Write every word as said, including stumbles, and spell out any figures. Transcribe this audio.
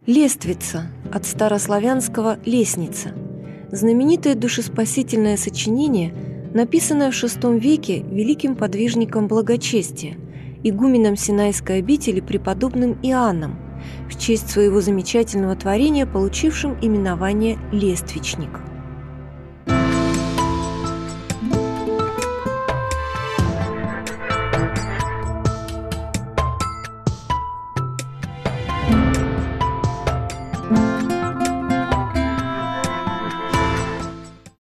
Лествица от старославянского «лестница». Знаменитое душеспасительное сочинение, написанное в шестом веке великим подвижником благочестия, игуменом Синайской обители преподобным Иоанном, в честь своего замечательного творения, получившим именование «Лествичник».